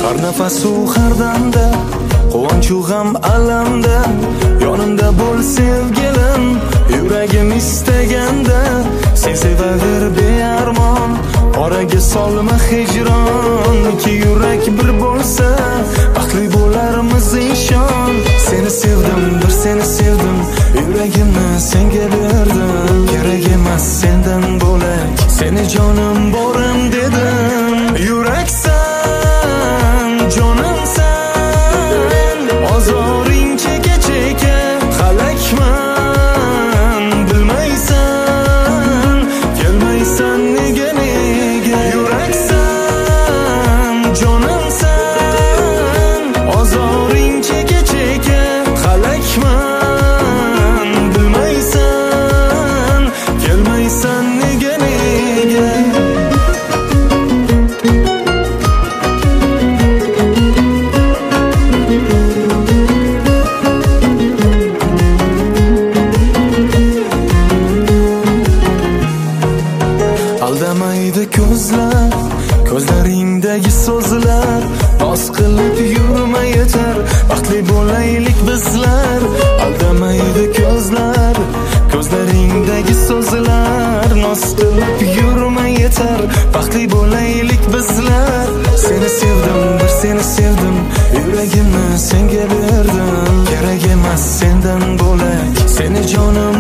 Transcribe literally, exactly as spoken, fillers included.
har nafasu har damda, quvonchu g'am alamda yonimda bo'l sevgilim, yuragim istaganda sen sevaver bearmon, oraga solma hijron. Ikki yurak bir bo'lsa baxtli bo'larmiz ishon. Seni sevdim, bir seni sevdim, yuragimni senga berdim. Kerak emas sendan bo'lak, seni jonim borim dedim. Yuraksan, jonimsan, ozoring cheka cheka halakman, bilmaysan, kelmaysan nega nega. Yuraksan, jonimsan, ozoring cheka cheka halakman, bilmaysan, kelmaysan nega nega. Aldamaydi ko'zlar, ko'zlaringdagi so'zlar, noz qilib yurma yetar, baxtli bo'laylik bizlar. Aldamaydi ko'zlar, ko'zlaringdagi so'zlar, noz qilib yurma yetar, baxtli bo'laylik bizlar. Seni sevdim, bir seni sevdim, yuragimni senga berdim. Kerak emas sendan bo'lak, seni jonim